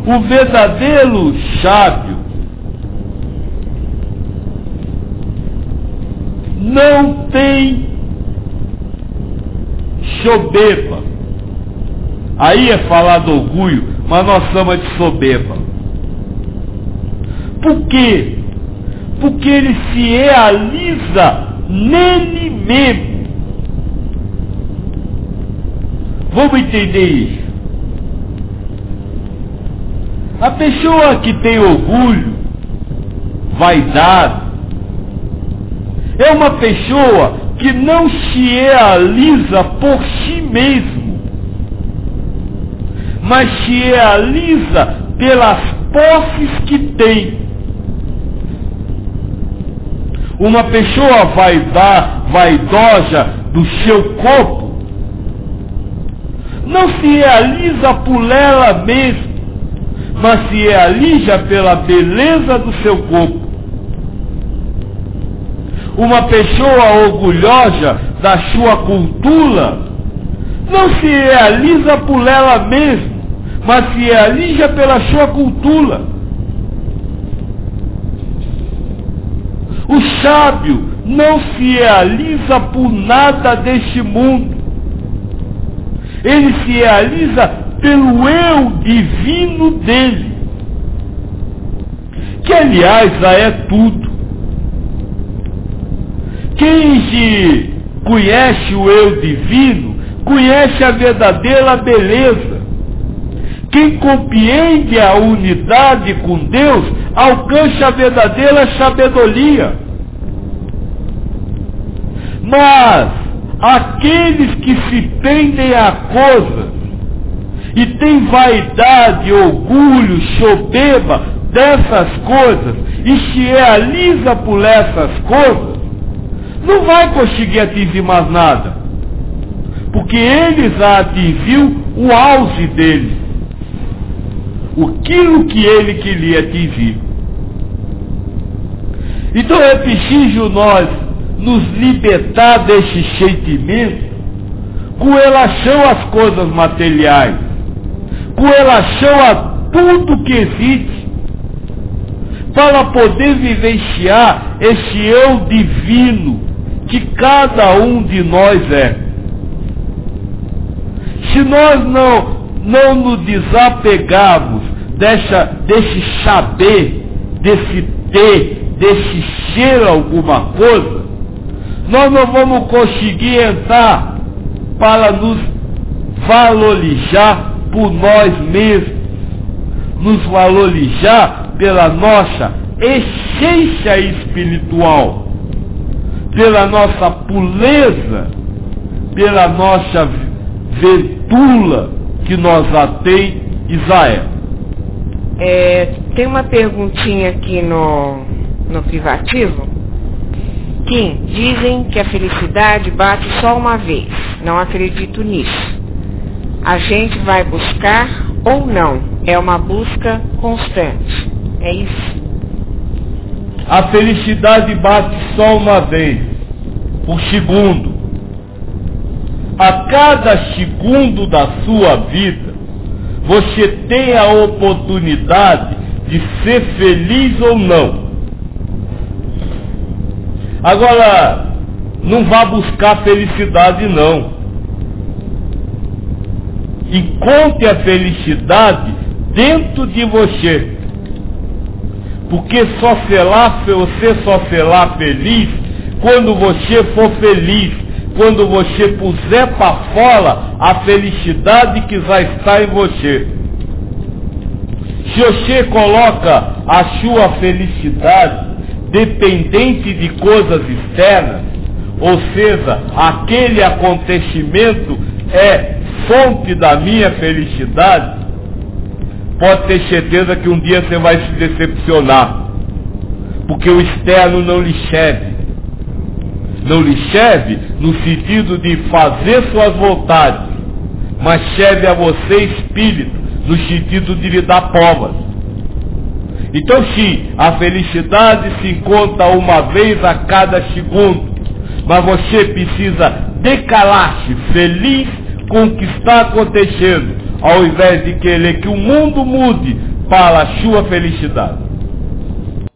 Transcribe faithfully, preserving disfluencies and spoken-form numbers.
O verdadeiro sábio não tem soberba. Aí é falar do orgulho, mas nós chamamos de soberba. Por quê? Porque ele se realiza nele mesmo. Vamos entender isso. A pessoa que tem orgulho, vaidade, é uma pessoa que não se realiza por si mesmo, mas se realiza pelas posses que tem. Uma pessoa vaidade, vaidosa do seu corpo, não se realiza por ela mesma, mas se realiza pela beleza do seu corpo. Uma pessoa orgulhosa da sua cultura não se realiza por ela mesma, mas se realiza pela sua cultura. O sábio não se realiza por nada deste mundo. Ele se realiza pelo eu divino dele, que aliás já é tudo. Quem se conhece o eu divino, conhece a verdadeira beleza. Quem compreende a unidade com Deus, alcança a verdadeira sabedoria. Mas aqueles que se prendem a coisas e têm vaidade, orgulho, soberba dessas coisas e se realiza por essas coisas, não vai conseguir atingir mais nada, porque ele já atingiu o auge dele, aquilo que ele queria atingir. Então é preciso nós nos libertar desse sentimento com relação às coisas materiais, com relação a tudo que existe, para poder vivenciar esse eu divino que cada um de nós é. Se nós não, não nos desapegarmos dessa, desse saber, desse ter, desse ser alguma coisa, nós não vamos conseguir entrar para nos valorizar por nós mesmos, nos valorizar pela nossa essência espiritual, pela nossa pureza, pela nossa ventura que nós já tem Israel. É, tem uma perguntinha aqui no, no privativo. Kim, dizem que a felicidade bate só uma vez. Não acredito nisso. A gente vai buscar ou não? É uma busca constante. É isso? A felicidade bate só uma vez, por segundo. A cada segundo da sua vida, você tem a oportunidade de ser feliz ou não. Agora, não vá buscar felicidade não. Encontre a felicidade dentro de você. Porque só será, você só será feliz quando você for feliz, quando você puser para fora a felicidade que já está em você. Se você coloca a sua felicidade dependente de coisas externas, ou seja, aquele acontecimento é fonte da minha felicidade, pode ter certeza que um dia você vai se decepcionar, porque o externo não lhe serve. Não lhe serve no sentido de fazer suas vontades, mas serve a você espírito, no sentido de lhe dar provas. Então sim, a felicidade se encontra uma vez a cada segundo, mas você precisa decalar-se feliz com o que está acontecendo, ao invés de querer que o mundo mude para a sua felicidade.